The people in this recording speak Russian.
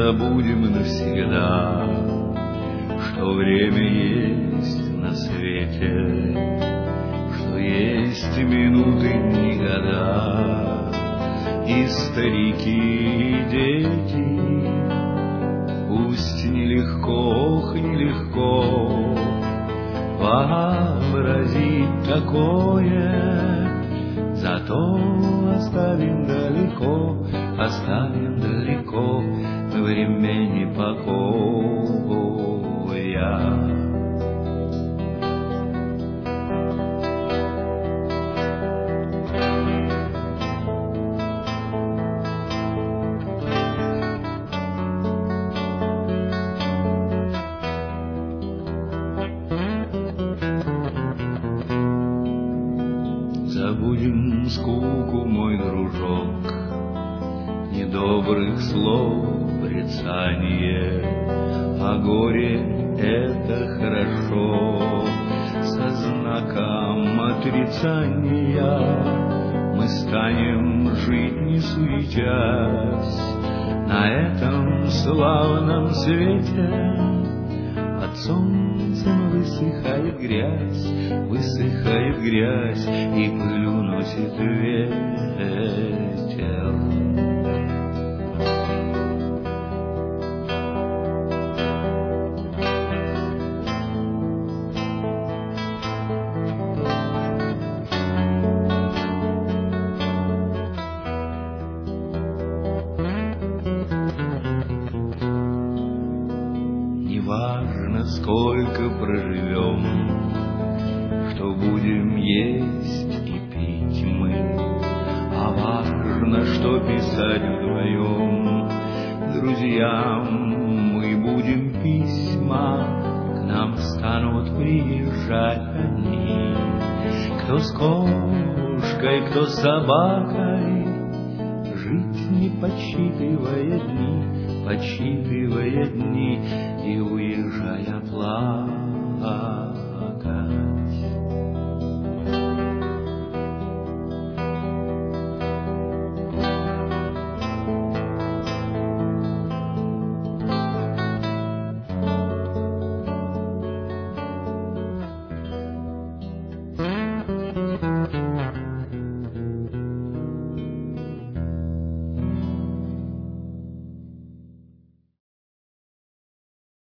забудем навсегда, что время есть на свете, что есть минуты, дни, года, и старики, и дети. Пусть нелегко, ох, нелегко вообразить такое, зато оставим далеко времени покоя. Забудем скуку, мой дружок, недобрых слов брецание, а горе — это хорошо. Со знаком отрицания мы станем жить, не суетясь, на этом славном свете. Под солнцем высыхает грязь, и пыль уносит ветер. Неважно, сколько проживем, что будем есть и пить мы, а важно, что писать вдвоем. Друзьям мы будем письма, к нам станут приезжать они. Кто с кошкой, кто с собакой, жить не подсчитывая дни, и уезжая плакать.